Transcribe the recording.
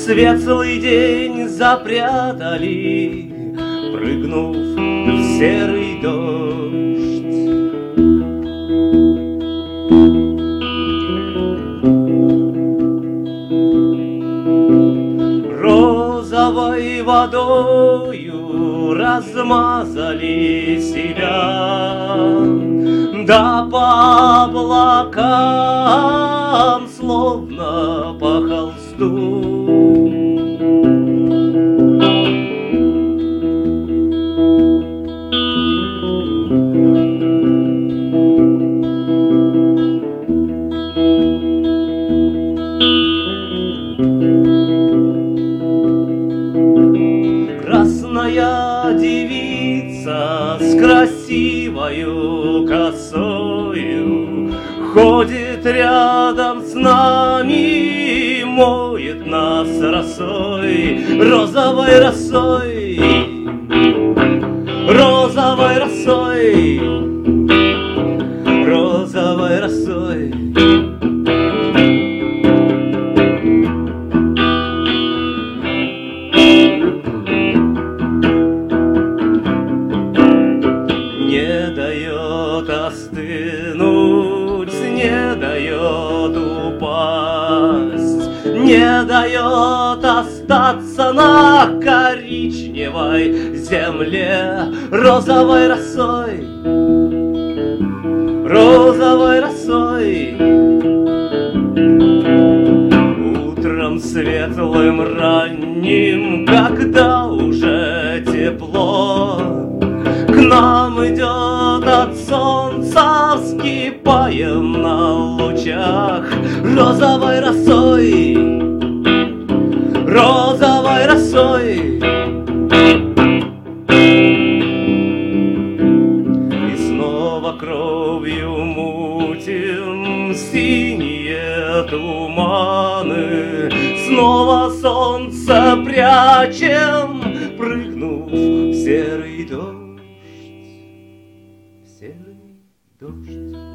светлый день запрятали, прыгнув в серый дождь. Розовой водою размазали себя, да по облакам, словно по холсту. Красная девица с красивою косою ходит рядом с нами, моет нас росой, розовой росой, розовой росой, розовой росой. Не дает остынуть, не дает упасть, не дает остаться на коричневой земле, розовой росой, розовой росой. Утром светлым ранним, когда уже тепло, к нам идет от солнца, вскипаем на лучах, розовой росой, розовой росой. И снова кровью мутим синие туманы, снова солнце прячем, прыгнув в серый дождь. Серый дождь.